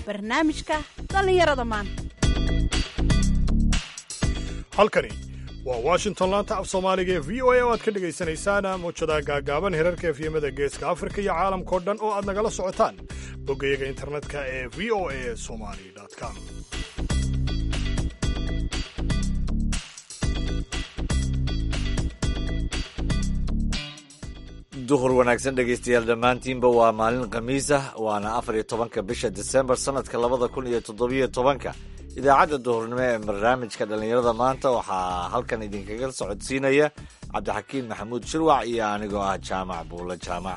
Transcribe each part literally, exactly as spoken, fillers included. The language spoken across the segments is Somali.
barnaamijka dhallinyarada maanta. halkani waa washington laanta af soomaaliga ee v o a oo aad ka dhagaysanaysaan muujadaha gaagaaban herarka efyemada geeska afrika iyo caalamkao dhan oo aad nagala socotaan boggayaga internetka ee v o a somali com. duhur wanaagsan dhegaystayaal dhammaantiinba waa maalin khamiisa waana afar iyo tobanka bisha disembar sannadka labada kun iyo toddobiyo tobanka idaacadda duhurnimo ee barnaamijka dhallinyarada maanta waxaa halkan idinkaga socodsiinaya cabdixakiin maxamuud shirwac iyo anigoo ah jaamac buulo jaamac.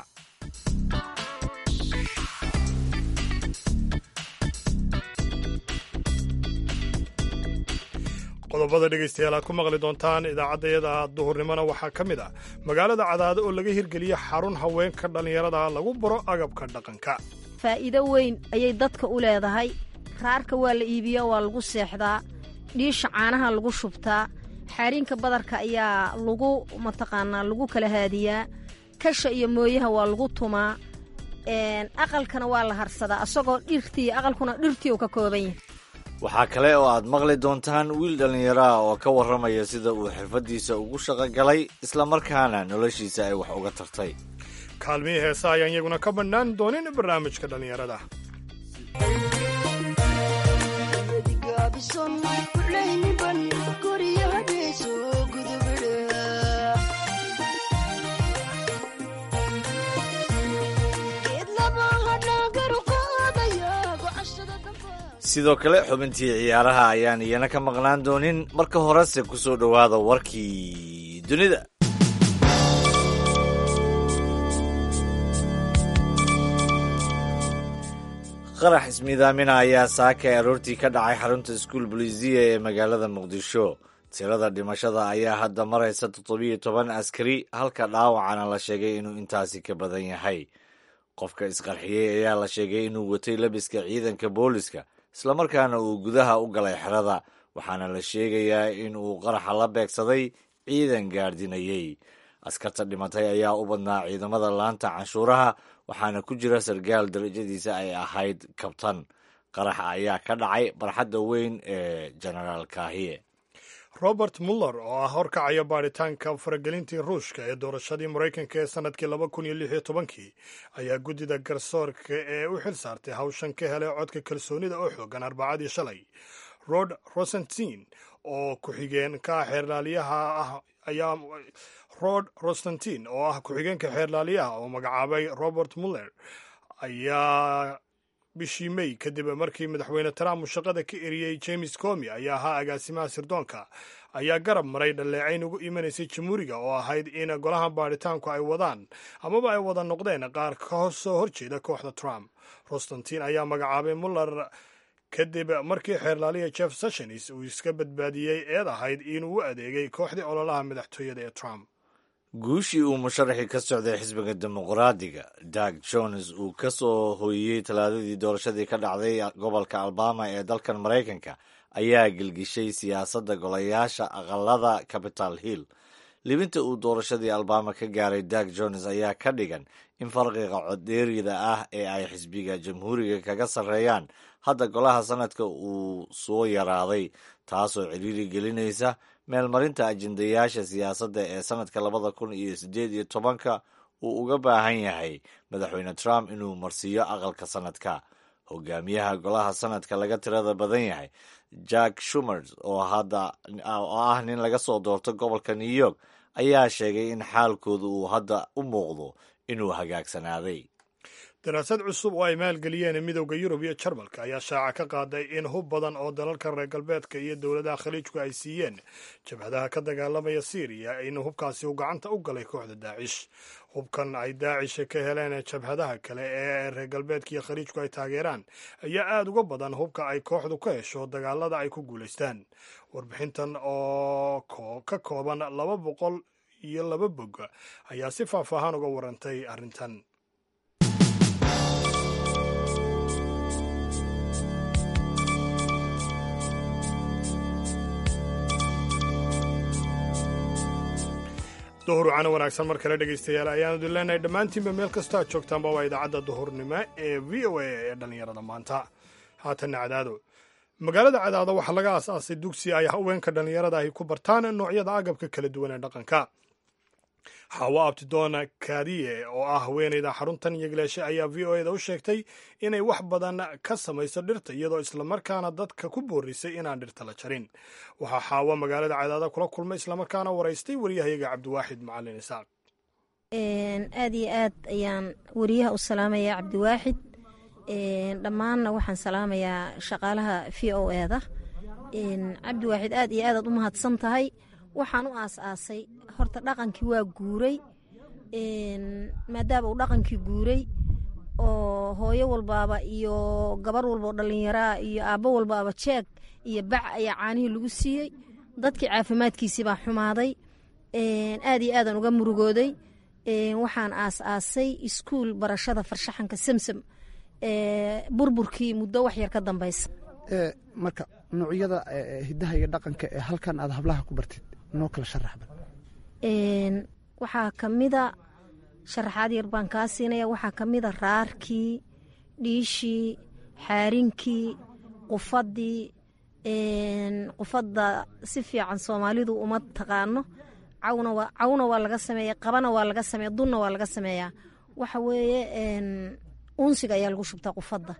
qodobada dhegaystayaal aad ku maqli doontaan idaacaddayada duhurnimona waxaa ka mid ah magaalada cadaado oo laga hirgeliya xarun haweenka dhallinyarada lagu baro agabka dhaqanka. faa'iido weyn ayay dadka u leedahay. raarka waa la iibiyaa, waa lagu seexdaa, dhiisha caanaha lagu shubtaa, xaariinka badarka ayaa lagu mataqaanaa lagu kala haadiyaa, kasha iyo mooyaha waa lagu tumaa, aqalkana waa la harsadaa asagoo dhirtii aqalkuna dhirtii uu ka kooban yahay. waxaa kale oo aad maqli doontaan wiil dhallinyaraha oo ka warramaya sida uu xirfaddiisa ugu shaqo galay islamarkaana noloshiisa ay wax uga tartay. kaalmihii heesa ayaan iyaguna ka bannaan doonin barnaamijka dhallinyarada. sidoo kale xubintii ciyaaraha ayaan iyana ka maqnaan doonin. marka horese ku soo dhowaada warkii dunida. qarax ismiidaamina ayaa saakay aroortii ka dhacay xarunta iskuul bolisiya ee magaalada muqdisho. tirada dhimashada ayaa hadda maraysa toddobiyo toban askari halka dhaawacana la sheegay inuu intaasi ka badan yahay. qofka isqarxiyey ayaa la sheegay inuu watay labiska ciidanka booliska islamarkaana uu gudaha u galay xerada, waxaana la sheegayaa in uu qaraxa la beegsaday ciidan gaardinayey. askarta dhimatay ayaa u badnaa ciidamada laanta canshuuraha, waxaana ku jira sargaal darajadiisa ay ahayd kabtan. qaraxa ayaa ka dhacay barxadda weyn ee genaraal kaahiye. robert muller oo ah horkacaya baadhitaanka faragelintii ruushka ee doorashadii maraykanka ee sannadkii laba kun iyo lix iyo tobankii ayaa guddida garsoorka ee u xil saartay hawshan ka helay codka kalsoonida oo xoogan arbacadii shalay. rod rosenstein oo ku-xigeen ka xeerlaaliyaha ah ayaa rod rosenstein oo ah ku-xigeenka xeerlaaliyaha oo magacaabay robert muller ayaa bishii may kadib markii madaxweyne trump uu shaqada ka eriyey james comi ayaa ahaa agaasimaha sirdoonka ayaa garab maray dhaleecayn ugu imanaysay jamhuuriga oo ahayd in golaha baadhitaanku ay wadaan amaba ay wada noqdeen qaar ka soo horjeeda kooxda trump. rosenstein ayaa magacaabay muller kadib markii xeerlaaliya jeff sessions uu iska badbaadiyey eed ahayd inuu u adeegay kooxdii ololaha madaxtooyada ee trump. guushii uu musharaxii ka socday xisbiga dimuqraadiga dag jones uu ka soo hooyiyey talaadadii doorashadii ka dhacday gobolka alabama ee dalkan maraykanka ayaa gelgishay siyaasadda golayaasha aqalada capital hill. libinta uu doorashadii alabama ka gaaray dag jones ayaa ka dhigan in farqiga coddheerida ah ee ay xisbiga jamhuuriga kaga sarreeyaan hadda golaha sanadka uu soo yaraaday, taasoo ciriiri gelinaysa meelmarinta ajendayaasha siyaasadda ee sannadka labada kun iyo siddeed iyo tobanka uu uga baahan yahay madaxweyne trump inuu marsiiyo aqalka sanadka. hogaamiyaha golaha sanadka laga tirada badan yahay jack shumer oo hadda oo ah nin laga soo doorto gobolka new york ayaa sheegay in xaalkooda uu hadda u muuqdo inuu hagaagsanaaday. daraasad cusub oo ay maalgeliyeen midowda yurub iyo jarmalka ayaa shaaca ka qaaday in hub badan oo dalalka reer galbeedka iyo dowladaha khaliijku ay siiyeen jabhadaha ka dagaalamaya syriya in hubkaasi uu gacanta u galay kooxda daacish. hubkan ay daacish ka heleen jabhadaha kale ee reer galbeedka iyo khaliijku ay taageeraan ayaa aada uga badan hubka ay kooxdu ka hesho dagaalada ay ku guulaystaan. warbixintan oo ka kooban laba boqol iyo laba bog ayaa si faahfaahaan uga warantay arrintan. duhur wacana wanaagsan mar kale dhegaystayaal ayaanu idin leenahay dhammaantiinba meel kastoo aad joogtaanba waa idaacadda duhurnimo ee v o a ee dhallinyarada maanta. haatanna cadaado magaalada cadaado waxaa laga aasaasay dugsi ay haweenka dhallinyarada ahi ku bartaan noocyada agabka kala duwan ee dhaqanka. xaawo abtidoona kaadiye oo ah haweeneyda xaruntan yegleeshe ayaa v o eda u sheegtay inay wax badan ka samayso dhirta iyadoo islamarkaana dadka ku boorisay inaan dhirta la jarin. waxaa xaawo magaalada cadaado kula kulmay islamarkaana waraystay waryahayaga cabdiwaaxid macalin isaaq. aad iyo aad ayaan wariyaha u salaamayaa cabdiwaaxid, dhammaanna waxaan salaamayaa shaqaalaha v o eda. cabdiwaaxid aad iyo aadaad u mahadsan tahay. waxaan u aas-aasay horta dhaqankii waa guuray, maadaama uu dhaqankii guuray oo hooyo walbaaba iyo gabar walbaoo dhallinyaraa iyo aabbo walbaaba jeeg iyo bac ayaa caanihii lagu siiyey. dadkii caafimaadkiisii baa xumaaday, aad iyo aadaan uga murugooday. waxaan aas-aasay iskuul barashada farshaxanka samsam burburkii muddo wax yar ka dambaysa. marka noocyada hidaha iyo dhaqanka ee halkan aad hablaha ku bartid noo kala sharaxba. waxaa ka mida sharaxaad yar baan kaa siinaya. waxaa ka mida raarkii, dhiishii, xaarinkii, qufadii. qufadda si fiican soomaalidu uma taqaano. cawna waa laga sameeya, qabana waa laga sameeya, dunna waa laga sameeyaa. waxa weeye unsiga ayaa lagu shubtaa qufadda.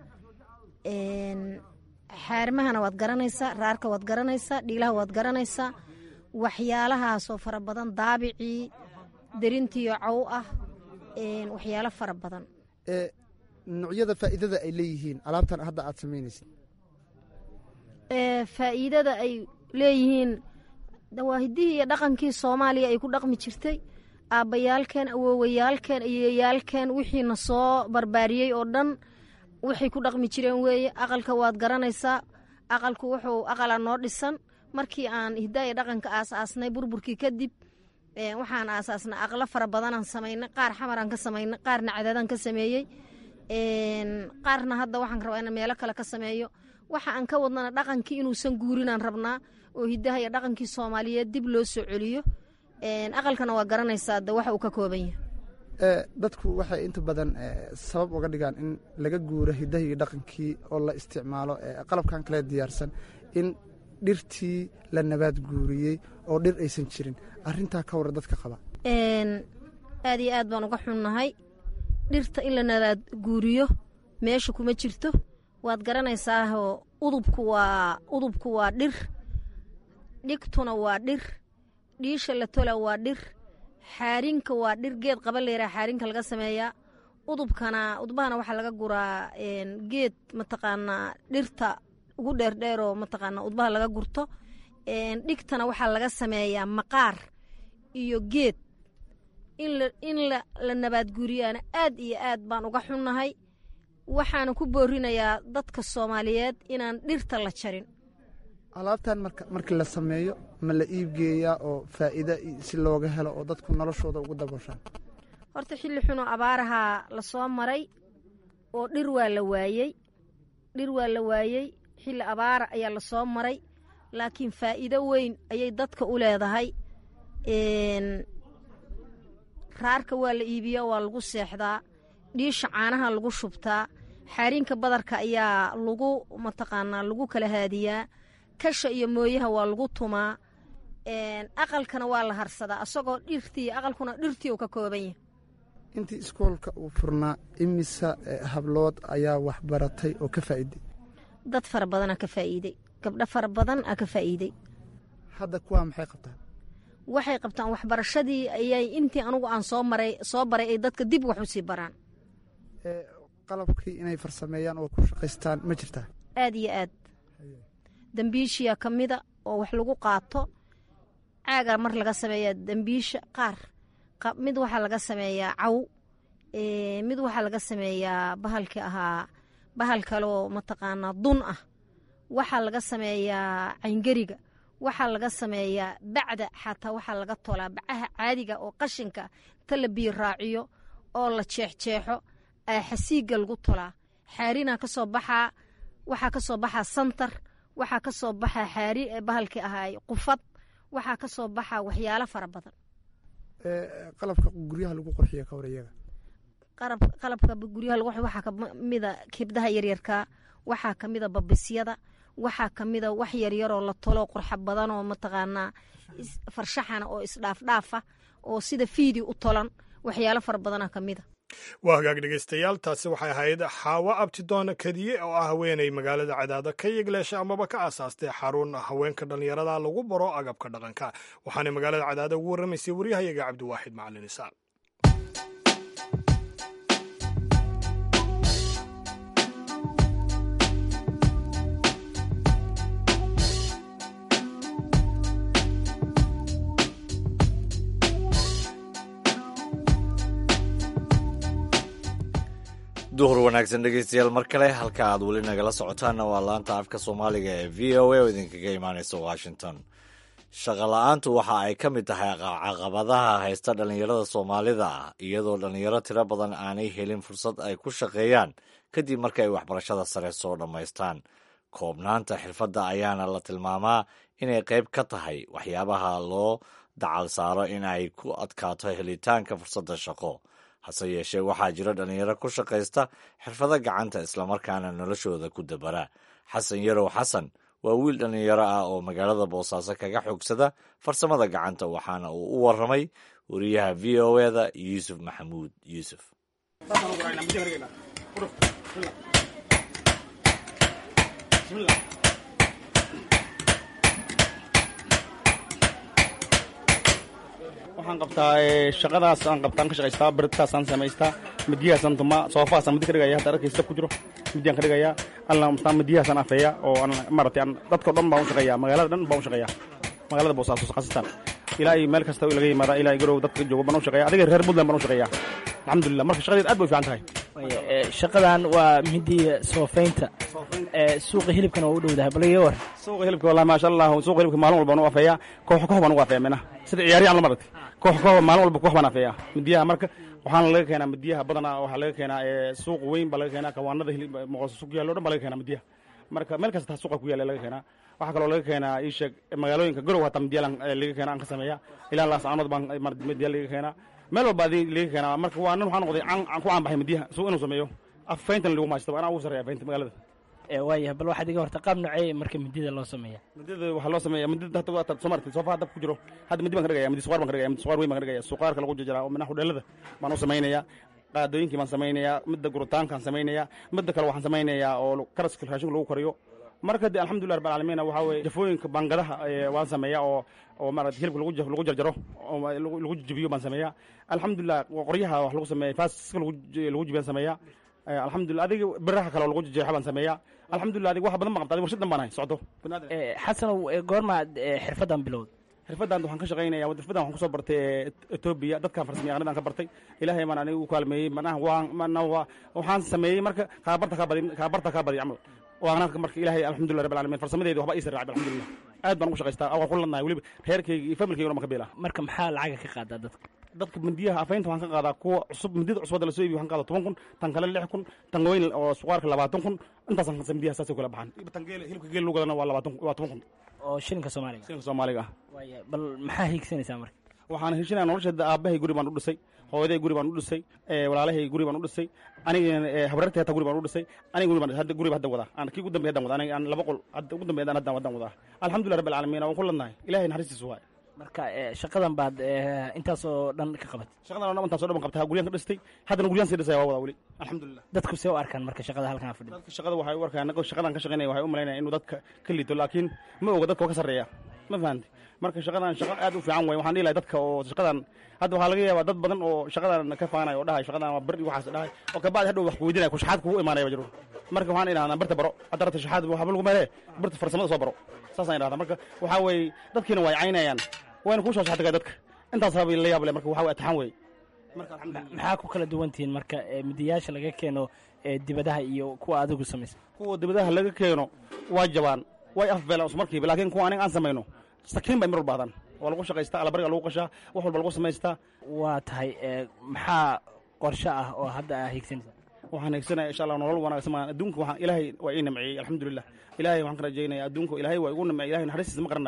xaarmahana waad garanaysaa, raarka waad garanaysaa, dhiilaha waad garanaysaa. waxyaalahaasoo fara badan, daabicii, derintiyo caw ah, waxyaalo fara badan. noocyada faa'iidada ay leeyihiin alaabtan hadda aad samaynaysid. faa'iidada ay leeyihiin waa hiddihii iyo dhaqankii soomaaliya ay ku dhaqmi jirtay. aabbayaalkeen, awoowayaalkeen, ayeeyaalkeen wixiina soo barbaariyey oo dhan waxay ku dhaqmi jireen weeye. aqalka waad garanaysaa. aqalku wuxuu aqala noo dhisan. markii aan hiddaa iyo dhaqanka aas-aasnay burburkii kadib waxaan aasaasnay aqlo fara badanaan samaynay. qaar xamaraan ka samaynay, qaarna cadaadaan ka sameeyey, qaarna hadda waxaan rabaa inaan meelo kale ka sameeyo. waxa aan ka wadnana dhaqankii inuusan guurinaan rabnaa oo hiddaha iyo dhaqankii soomaaliyeed dib loo soo celiyo. aqalkana waa garanaysaa de waxa uu ka kooban yahay. dadku waxay inta badan sabab uga dhigaan in laga guuro hiddaha iyo dhaqankii oo la isticmaalo qalabkan kale diyaarsan in dhirtii la nabaad guuriyey oo dhir aysan jirin. arintaa ka warra dadka qaba. aad iyo aad baan uga xunnahay. dhirta in la nabaad guuriyo meesha kuma jirto. waad garanaysaao udubku waa udubku waa dhir, dhigtuna waa dhir, dhiisha la tola waa dhir, xaarinka waa dhir, geed qaba leeraa xaarinka laga sameeyaa. udubkana udbahana waxaa laga guraa geed mataqaanaa dhirta ugu dheerdheeroo mataqaanaa udbaha laga gurto. dhigtana waxaa laga sameeyaa maqaar iyo geed. in la nabaadguuriyaana aad iyo aad baan uga xunnahay. waxaana ku boorinayaa dadka soomaaliyeed inaan dhirta la jarin. alaabtan markii la sameeyo ma la iibgeeyaa oo faa'iida si looga helo oo dadku noloshooda ugu dabooshaan? horta xilli xunoo abaarahaa la soo maray oo dhir waa la waayey. dhir waa la waayey xilli abaara ayaa la soo maray, laakiin faa'iido weyn ayay dadka u leedahay. raarka waa la iibiyaa, waa lagu seexdaa. dhiisha caanaha lagu shubtaa. xaarinka badarka ayaa lagu mataqaanaa lagu kala haadiyaa. kasha iyo mooyaha waa lagu tumaa. aqalkana waa la harsadaa asagoo dhirtii, aqalkuna dhirtii uu ka kooban yahay. intii iskoolka uu furnaa imisa hablood ayaa wax baratay oo ka faa'iiday? dad fara badanaa ka faa'iiday, gabdho fara badan aa ka faa'iiday. hadda kuwaa maxay qabtaan? waxay qabtaan waxbarashadii ayay intii anugu aan soo maray soo baray ay dadka dib wax u sii baraan. qalabkii inay farsameeyaan oo ku shaqaystaan ma jirtaa? aad iyo aad. dambiishiyaa ka mida oo wax lagu qaato. caaga mar laga sameeyaa dambiisha qaar. mid waxaa laga sameeyaa caw, mid waxaa laga sameeyaa bahalkii ahaa bahal kaleoo mataqaanaa dun ah. waxaa laga sameeyaa cayngeriga. waxaa laga sameeyaa bacda, xataa waxaa laga tolaa bacaha caadiga oo qashinka ta la biyo raaciyo oo la jeexjeexo xasiiga lagu tolaa. xaarinaa ka soo baxaa, waxaa ka soo baxaa santar, waxaa ka soo baxaa xaari bahalkii ahaay qufad, waxaa ka soo baxaa waxyaalo fara badan. qalabka guryaha lagu qurxiyo ka war iyaga? qalabka guryaha lagu waxaa ka mida kibdaha yaryarka, waxaa ka mida babisyada, waxaa ka mida wax yaryaroo la tolo qurxa badan oo mataqaanaa farshaxana oo isdhaafdhaafa oo sida fiidi u tolan, waxyaalo fara badana ka mida. waa hagaag dhegaystayaal, taasi waxay ahayd xaawo abtidoon kadiye oo ah haweenay magaalada Cadaado ka yegleesha amaba ka aasaastay xarun haweenka dhallinyarada lagu baro agabka dhaqanka. waxaana magaalada Cadaado ugu warramaysay waryahayaga Cabdiwaaxid Macalin Isaaq. duhur wanaagsan dhegeystayaal mar kale, halka aad weli nagala socotaanna waa laanta afka soomaaliga ee v o a oo idinkaga imaanaysa washington. shaqa la-aantu waxa ay ka mid tahay caqabadaha haysta dhallinyarada soomaalida ah, iyadoo dhallinyaro tiro badan aanay helin fursad ay ku shaqeeyaan kadib marka ay waxbarashada sare soo dhammaystaan. koobnaanta xirfadda ayaana la tilmaamaa inay qayb ka tahay waxyaabaha loo dacal saaro in ay ku adkaato helitaanka fursadda shaqo. hase yeeshee waxaa jira dhallinyaro ku shaqaysta xirfado gacanta islamarkaana noloshooda ku dabara. xasan yarow xasan waa wiil dhallinyaro ah oo magaalada boosaaso kaga xogsada farsamada gacanta, waxaana uu u warramay wariyaha v o eda yuusuf maxamuud yuusuf. waxaan qabtaa shaqadaas aan qabtaan ka shaqaystaa, birtaasaan samaystaa, midiyahaasaan tumaa, soofahaasaan midi ka dhigaya, hadda arkaysa ku jiro midiyaan ka dhigaya, alla mustaan midiyahaasaan afeeya oo aan maaragtay aan dadka dhan baan u shaqeeyaa, magaalada dhan baan u shaqeeyaa, magaalada boosaaso khasatan ilaa ay meel kasta laga yimaada, ilaa ay garow dadka joogo baan u shaqeeyaa, adiga reer Puntland baan u shaqeeyaa. alxamdulillah, marka shaqadeed aad bay u fiican tahay. shaqadan waa midiya soofeynta, suuqa hilibkana waa u dhowdahay, bal iga war. suuqa hilibka wallahi maasha Allah, suuqa hilibka maalin walba baan u afeeyaa, koox koox baan ugu afeeyaa mina sida ciyaaryahan la maaragtay, koox koox maalin walba koox baan afeeyaa midiyaha. marka waxaana laga keenaa midiyaha badanaa, waxaa laga keenaa suuq weyn baa laga keenaa, kawaanada hilib moqos suuq yaalo dhan baa laga keenaa midiyaha. marka meel kasta suuqa ku yaala laga keenaa. waxaa kaloo laga keenaa ii sheeg magaalooyinka garow hataa midiyaal laga keenaa, aan ka sameeyaa, ilaa laascaanood baan midiyaal laga keenaa, meel walba adii laga keenaa. marka waa nin waxaa noqday aan ku caanbaxay midiyaha suu inuu sameeyo afeyntan lagu maashto, anaa ugu sarreeya afeynta magaalada. waaya bal waxaad iga horta qaab nocee marka midida loo sameeya? midida waxaa loo sameeya midida hadda waa soo martay soofaha dabka ku jiro, hadda midi baan ka dhigaya, midi suqaar baan ka dhigaya, midi suqaar weyn baan ka dhigaya, suqaarka lagu jajaraa oo minax udheelada baan u samaynayaa, qaadooyinkii baan samaynayaa, midda guritaankaan samaynayaa, midda kale waxaan samaynayaa oo karaska raashinka lagu kariyo. marka de alxamdulillah rabbil caalamiin, waxaa weeye jafooyinka baangadaha waan sameeyaa oo oo maaragtay hilibka lagu lagu jarjaro oo lagu jibiyo baan sameeyaa. alxamdulillah qoryaha wax lagu sameeyaa, faaska lagu lagu jibiyaan sameeyaa. alxamdulillah adiga biraha kale oo lagu jeexo baan sameeyaa. alxamdulillah adiga wax badan baan qabtaa, adiga warshadan baan ahay socdo. xasanow goormaad xirfadan bilowd? xirfadan waxaan ka shaqaynaya, xirfadan waxaan kusoo bartay Ethiopia, dadkan farsamo yaqaanadaan ka bartay, ilaahay maan aniga u kaalmeeyey, manaha waan mana waxaan sameeyey marka kaabarta ka badi kaabarta ka badi camal waana marka ilaahay alxamdulillah rabbil caalamiin farsamadeedu waxba ii soo raacay alxamdulillah, aad baan ugu shaqaystaa, waan ku lanahay waliba reerkayga iyo familkayga ma ka beela. marka maxaa lacag ka qaadaa dadka? dadka midiyaha afeynta waxaan ka qaadaa kuwa cusub, midida cusub la soo iibiyo waxaan qaadaa toban kun, tan kale lix kun, tan weyn oo suqaarka labaatan kun, intaasaan ka midiyaha saasay kula baxaan. tan geel hilibka geel lagu gadana waa labaatan waa toban kun oo shilinka Soomaaliga shilinka Soomaaliga ah. waaya bal maxaa hiigsanaysaa marka? waxaan heshinaa nolosheeda, aabahay guri baan u dhisay, hooyaday guri baan u dhisay, walaalahay guri baan u dhisay, aniga habartay hata guri baan u dhisay, aniga guri baan hadda guri hadda wadaa, aan kii ugu dambeeyay hadda wadaa, aniga aan laba qol hadda ugu dambeeyay hadda wadan wadaa. alxamdulillah rabbil caalamiin, waan ku lanahay, ilaahay naxariistiisa waay. marka shaqadan baad intaas oo dhan ka qabatay? shaqadan oo dhan intaas oo dhan qabtay, guriyaan ka dhistay, haddana guriyaan sii dhisay waa wadaa wali. alxamdulillah. dadku see u arkaan marka shaqada halkan fadhiyo? dadka shaqada waxay u arkaan, anaga shaqadan ka shaqaynaya waxay u malaynayaan inuu dadka ka liito, laakiin ma oga dadka ka sarreeya, ma fahantay? marka shaqadan shaqo aad u fiican way. waxaan dhihi lahay dadka oo shaqadan hadda waxaa laga yaabaa dad badan oo shaqadan ka faanaya oo dhahay shaqadan waa bir iyo waxaas dhahay, oo kabacdi hadhow wax ku weydiinaya, kushaxaad kugu imaanaya ba jiro. marka waxaan idhahdaa birta baro, hadda rata shaxaad waxba lagu meelee, birta farsamada soo baro, saasaan idhahdaa. marka waxaa weeye dadkiina way caynayaan, wayna kuu shaaxdagay dadka, intaas baa la yaab leh. marka waxaa way ataxan wey. marka alxamdulillah. maxaa ku kala duwan tihiin marka midiyaasha laga keeno dibadaha iyo kuwa adigu samaysa? kuwa dibadaha laga keeno waa jabaan, way afbeelaan ismarkiiba, laakiin kuwa aniga aan samayno sakiin bay mar walba ahdaan, waa lagu shaqaystaa, alabariga lagu qashaa, wax walba lagu samaystaa. waa tahay maxaa qorshe ah oo hadda aa hiigsanaysaa? waxaan hiigsanaya insha allah nolol wanaagsan maan adduunka. waxaan ilaahay waa ii nimceeyey alxamdulillah, ilaahay waxaan ka rajaynaya adduunka ilaahay waa igu nimceeyey, ilaahay naxariistiisa ma qaranayo.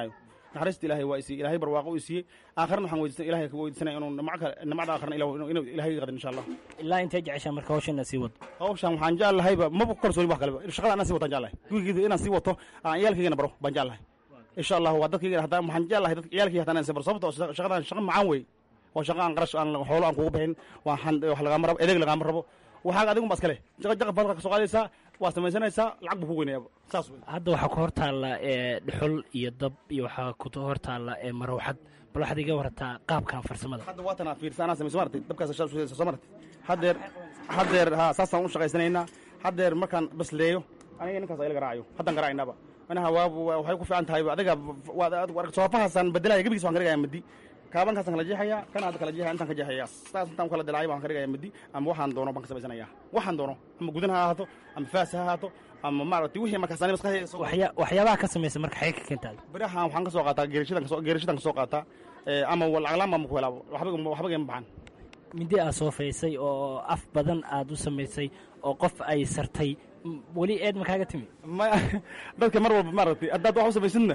naxariista ilaahay waa isiiyey ilaahay barwaaqo u siiyey aakhirna waxaan weydiisan ilaahay ka weydiisanaya inuu nimca nimcada aakhirna inuu ilaahay qadin insha allah ilaa intee jeceshaa marka hawshan inaad sii wado hawshan waxaan jeclahayba maba ku kalsooni wax kaleba shaqada anaan sii wataan jeclahay gurigeeda inaan sii wato aan ciyaalkaygana baro baan jeclahay insha allah waa dadkayga haddaan waxaan jeclahay dadka ciyaalkayga haddaan sii baro sababtoo shaqadan shaqa macaan wey waa shaqa aan qarash aan xoolo aan kugu bixin waa wax lagaama rabo adeeg lagaama rabo waxaaga adigu ba iska leh jaqa jaqa baad ka soo qaadaysaa waa samaysanaysaa lacag buu ku weynayaa saas wey hadda waxaa ku hor taalla dhuxul iyo dab iyo waxaa ku hor taalla marawxad bal waxaad iga warataa qaabkan farsamada hadda waa tanaa fiirsa anaa samayso maartay dabkaas soo martay haddeer haddeer ha saasaan u shaqaysanaynaa haddeer markaan basleeyo aniga ninkaas ayla garaacayo haddaan garaacaynaaba anaha waa waxay ku fiican tahay adiga soofahaasaan bedelaya gebigiis waan ka dhigaya madi kaabankaasaan kala jeexaya kana hadda kala jeexaya intaan ka jeexaya saas intaan kala dilaacay baan ka dhigaya madi ama waxaan doono baan ka samaysanayaa waxaan doono ama gudan ha ahaato ama faas ha ahaato ama maaragtay wixii markaas ani maskaxdayda waxyaabaha ka samaysa marka xay ka keentaa birahan waxaan ka soo qaataa geerashadan kasoo geerashadan ka soo qaataa ama lacaglaan baan ku helaa waxba waxba geema baxan mindi aad soofaysay oo af badan aad u samaysay oo qof ay sartay weli eed ma kaaga timi dadka mar walba maaragtay haddaad wax u samaysidna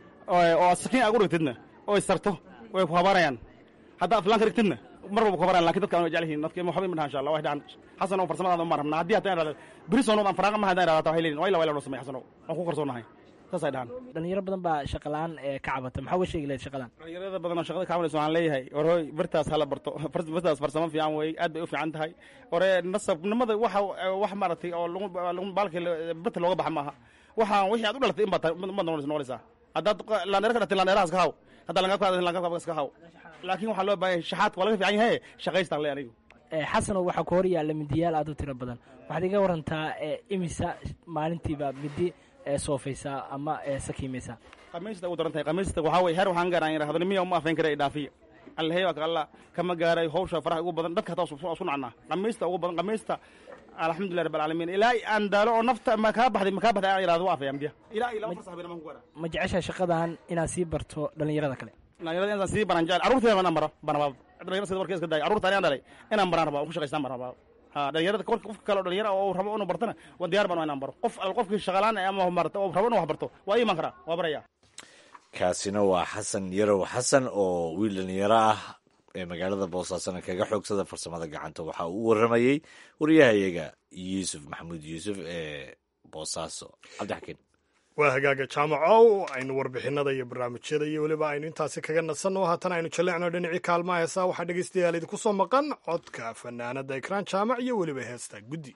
oo sakiin aad u dhigtidna oo ay sarto way ku habaarayaan haddaad aflaan ka dhigtidna mar walba ku habaarayan lakin dadka aan jecel yihiin dadka waxba ma dhahan insha allah wax dhahan xasanow farsamadaada ma rabnaa haddii haddaan idhahdo berisono aan faraaqa ma haddaan idhahdo waxay leeyihin wayla wayla loo samay xasanow waan ku qarsoonahay saasay dhahan dhalinyaro badan baa shaqa la-aan ee ka cabata maxaa uga sheegi lahayd shaqadan dhalinyarada badan oo shaqada ka cabanaysa waxaan leeyahay warhooy birtaas hala barto birtaas farsamo fiican wey aad bay u fiican tahay hore nasabnimada waxa wax maaragtay oo lagu baalkii birta looga baxa maaha waxaan wixii aad u dhalatay in baad ma noqonaysaa haddaad laandheera ka dhatay laandheerahaas ka haw haddaa langaab ka langaab iska haw laakiin waxaa loo baahanya shaxaadka waa laga fiican yahay shaqaystaan le anigu xasanow waxaa ku hor yaalla midiyaal aad u tiro badan waxaad iga warantaa imisa maalintiiba midi soofaysaa ama sakiimaysaa qamiista ugu daran tahay qamiista waxaa wey heer waxaan gaaraan yidhahdo miya uma afayn kara dhaafiya allahey waa ka alla kama gaaray hawsha faraha ugu badan dadka hataa isku nacnaa qamiista ugu badan qamiista alxamdulilah rabbil caalamiin ilaa aan daalo oo nafta ma kaa baxday ma kaa baxday aan yidhahdo waa afaya midiya ilaa ilaa farsa habeen maan ku gaara ma jeceshaa shaqadan inaad sii barto dhalinyarada kale dhalinyarada inaan sii baran jecel carruurteeda inaan baro baan rabaa dhalinyarada sida warkees ka daaya carruurta anaan dhalay inaan baraan rabaa ku shaqaystaan baan rabaa dhalinyarada qofka kale oo dhalinyara oo rabo inuu bartana waa diyaar baan inaan baro qof qofkii shaqalaan ama marta oo rabo inuu wax barto waa iimaan karaa waa baraya kaasina waa xasan yarow xasan oo wiil dhalinyaro ah ee magaalada boosaasana kaga xoogsada farsamada gacanta waxa uu u warramayey wariyahayaga yuusuf maxamuud yuusuf ee boosaaso cabdixakiin waa hagaaga jaamacow aynu warbixinada iyo barnaamijyada iyo weliba aynu intaasi kaga nasanno haatan aynu jalleecno dhinacii kaalmaha heesaa waxaa dhegaystayaal idinku soo maqan codka fanaanada ikraan jaamac iyo weliba heesta guddi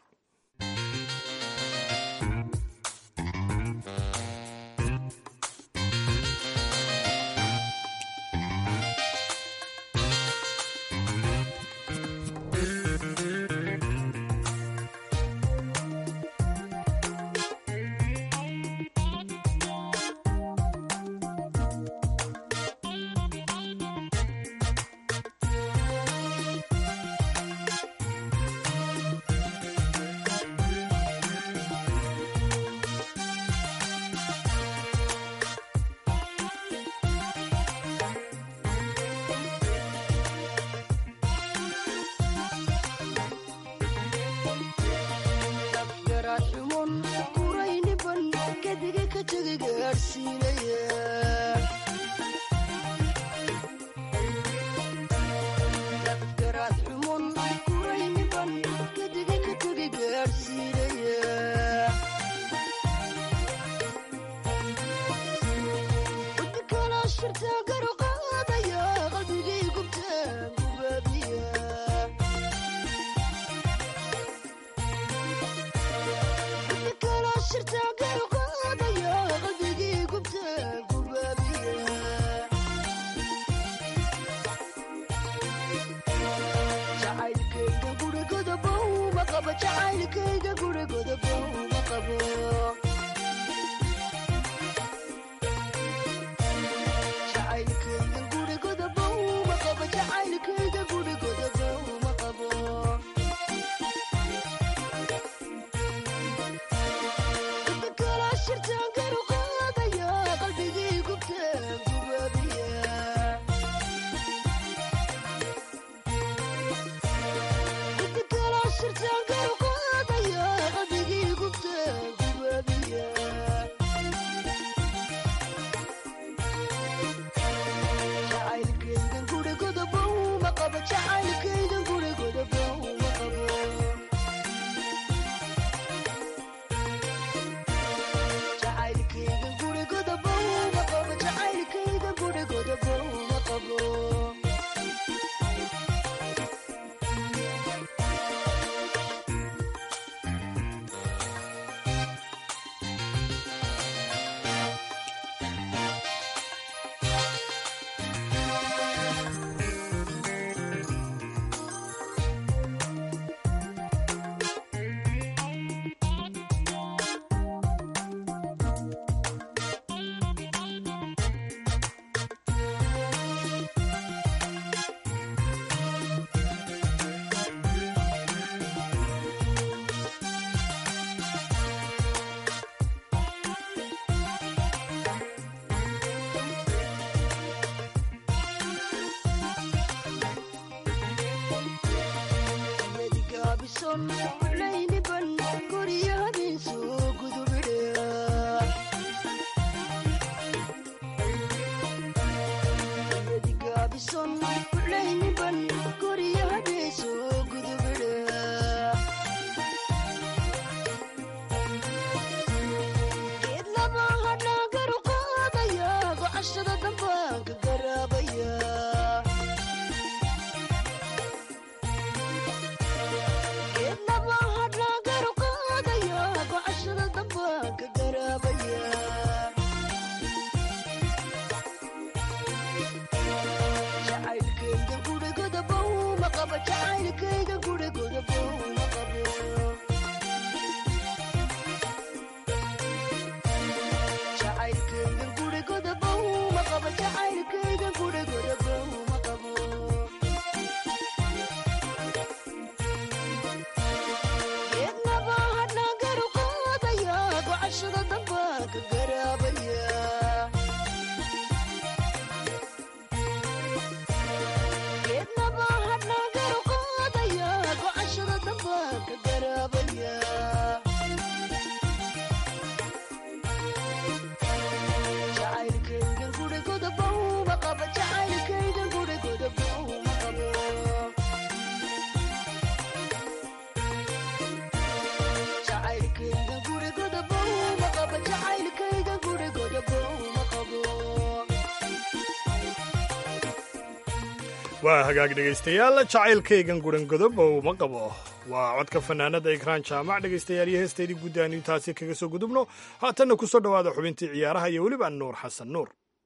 waa hagaag dhegaystayaal jacaylkaygan guran godob oo ma qabo waa codka fanaanada ikraan jaamac dhegaystayaal iyo heestaydii guud aanu taasi kaga soo gudubno haatanna ku soo dhowaada xubintii ciyaaraha iyo weliba nuur xasan nuur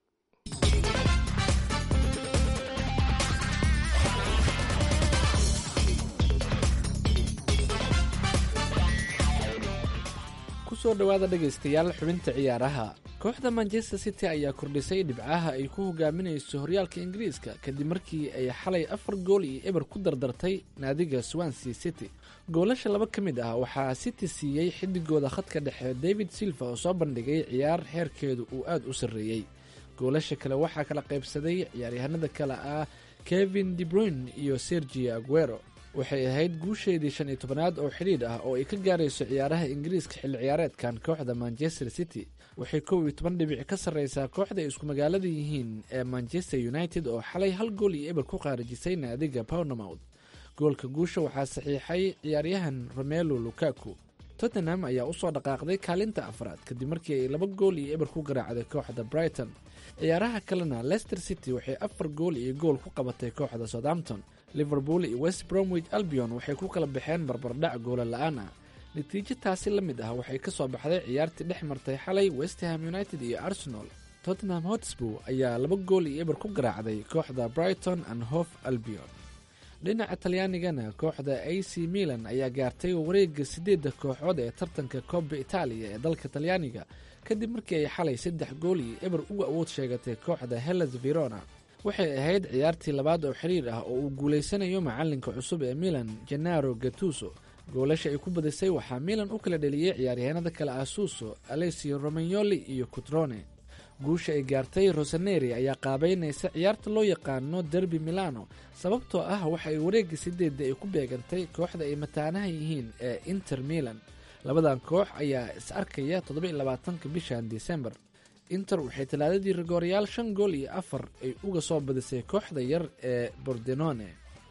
kusoo dhowaada dhegaystayaal xubinta ciyaaraha kooxda manchester city ayaa kordhisay dhibcaha ay ku hogaaminayso horyaalka ingiriiska kadib markii ay xalay afar gool iyo eber ku dardartay naadiga swansea city goolasha laba ka mid ah waxaa city siiyey xidigooda khadka dhexe david silva oo soo bandhigay ciyaar heerkeedu uu aad u sarreeyey goolasha kale waxaa kala qaybsaday ciyaaryahanada kale ah kevin de bruyne iyo sergio aguero waxay ahayd guusheedii shan iyo tobanaad oo xidhiidh ah oo ay ka gaarayso ciyaaraha ingiriiska xilli ciyaareedkan kooxda manchester city waxay kow iyo toban dhibic ka sarreysaa kooxda ay isku magaalada yihiin ee manchester united oo xalay hal gool iyo eber ku qaarijisay naadiga bournemouth goolka guusha waxaa saxiixay ciyaaryahan romelu lukaku tottenham ayaa usoo dhaqaaqday kaalinta afraad kadib markii ay laba gool iyo eber ku garaacday kooxda brighton ciyaaraha kalena leicester city waxay afar gool iyo gool ku qabatay kooxda southampton liverpool iyo west bromwich albion waxay ku kala baxeen barbardhac goola la-aan ah natiijo taasi la mid ah waxay ka soo baxday ciyaartii dhex martay xalay westham united iyo arsenal tottenham hotspur ayaa laba gool iyo eber ku garaacday kooxda brighton and hof albion dhinaca talyaanigana kooxda a c milan ayaa gaartay wareega sideedda kooxood ee tartanka cobba itaaliya ee dalka talyaaniga kadib markii ay xalay saddex gool iyo eber uga awood sheegatay kooxda hellas verona waxay ahayd ciyaartii labaad oo xiriir ah oo uu guulaysanayo macalinka cusub ee milan gennaro gattuso goolasha ay ku badisay waxaa milan u kala dheliyey ciyaaryahanada kale ah suso alessio romagnoli iyo cutrone guusha ay gaartay rosaneri ayaa qaabeynaysa ciyaarta loo yaqaano derby milano sababtoo ah waxa ay wareegga sideedda ay ku beegantay kooxda ay mataanaha yihiin ee inter milan labadan koox ayaa is arkaya toddoba iyo labaatanka bishan disembar inter waxay talaadadii rigooryaal shan gool iyo afar ay uga soo badisay kooxda yar ee bordenone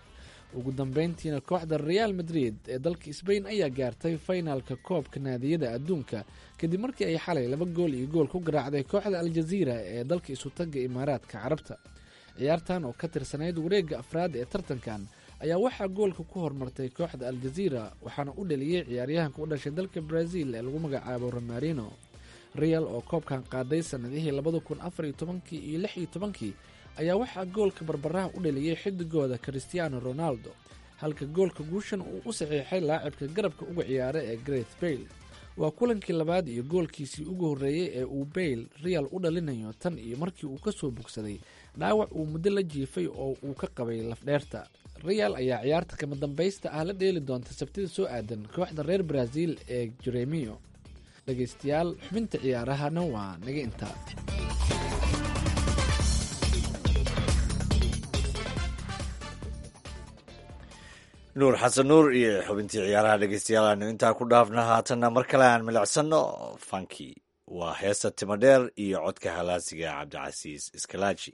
ugu dambeyntiina kooxda real madrid ee dalka sbain ayaa gaartay finalka koobka naadiyada adduunka kadib markii ay xalay laba gool iyo gool ku garaacday kooxda aljaziira ee dalka isutaga imaaraadka carabta ciyaartan oo ka tirsanayd wareegga afraad ee tartankan ayaa waxaa goolka ku hormartay kooxda aljaziira waxaana u dhaliyey ciyaaryahanka u dhashay dalka brazil ee lagu magacaabo romarino real oo koobkan qaaday sanadihii labada kun afar iyo tobankii iyo lix iyo tobankii ayaa waxaa goolka barbaraha u dhaliyey xidigooda cristiano ronaldo halka goolka guushan uu u saxiixay laacibka garabka uga ciyaara ee gareth bale waa kulankii labaad iyo goolkiisii ugu horreeyey ee uu bale real u dhalinayo tan iyo markii uu ka soo bogsaday dhaawac uu muddo la jiifay oo uu ka qabay lafdheerta real ayaa ciyaarta kama dambaysta ah la dheeli doonta sabtida soo aadan kooxda reer brazil ee jeremio dhegaystayaal xubinta ciyaarahana waa naga intaa nuur xasan nuur iyo xubintii ciyaaraha dhegeystayaal aanu intaa ku dhaafna haatanna mar kale aan milicsano fanki waa heesta timadheer iyo codka halaasiga cabdicasiis iskalaaji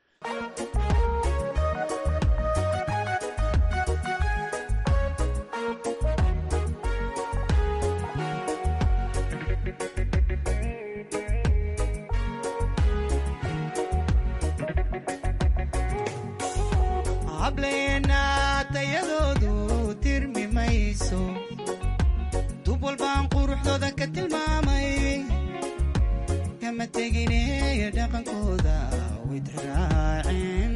tayadoodu tirmi mayso dub walbaan quruxdooda ka tilmaamay kama tegine dhaqankooda way tixraaceen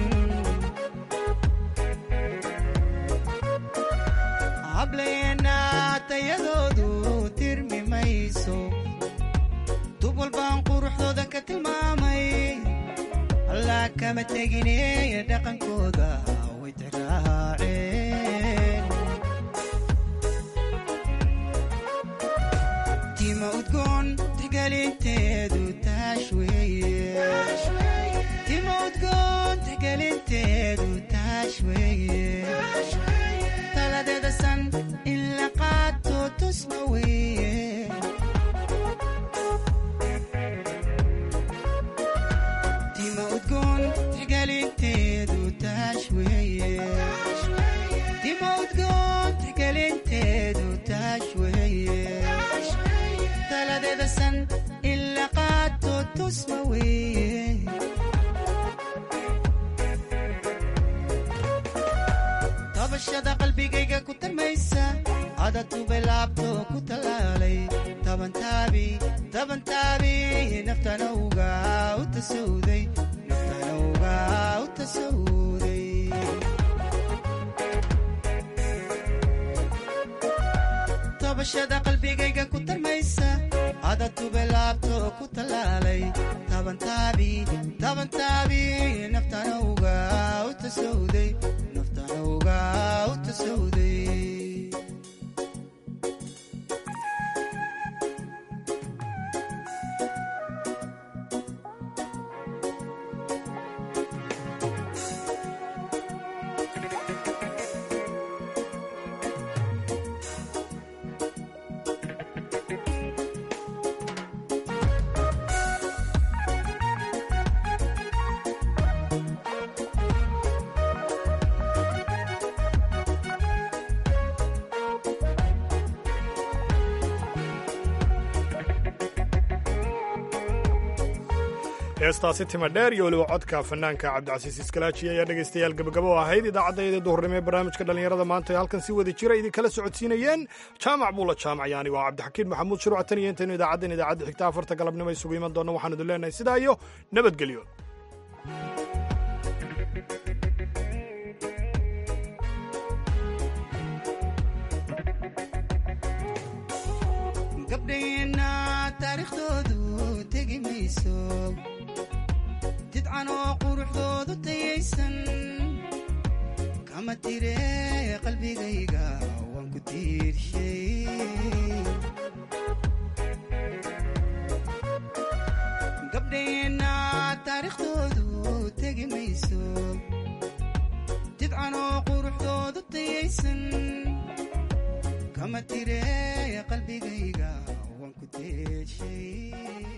hableena tayadoodu tirmi mayso dub walbaan quruxdooda ka tilmaamay alla kama tegine dhaqankooda tima udgoon tixgelinteedu taash weeye tima udgoon tixgelinteedu taash weeye taladeeda san in la qaato tusma weeye tima udgoon tixgelinteedu taash weeye tima udgoon tixgelinteedu taash weeye taladeeda san in la qaato tusma weeye tabashada qalbigayga ku tarmaysa adatuubay laabto ku talaalay tabantaabi tabantaabi naftanawga u tasawday naftanawga u tasawday tabashada qalbigayga ku tarmaysa adatuubay laabto ku talaalay tabantaabi tabantaabi naftanawga u tasawday naftanawga u tasawday heestaasi timadheer iyo weliba codka fanaanka cabdicasiis iskalaaji ayaa dhegaystayaal gabagabo ahayd idaacaddaeeda duhurnimo ee barnaamijka dhallinyarada maanta ee halkan si wada jira idinkala socodsiinayeen jaamac buula jaamac yaani waa cabdixakiin maxamuud shuruucatan iyo intaynu idaacaddan idaacadda xigta afarta galabnimo isugu iman doonna waxaan idin leenahay sidaa iyo nabadgelyo gabdhayna taariikhdoodu tegi mayso tidcanoo quruxdoodu tayaysan kama tire qalbigayga waan ku tiirshay gabdhayna taariikhdoodu tegi mayso tidcanoo quruxdoodu tayaysan kama tire qalbigayga waan ku tiirshay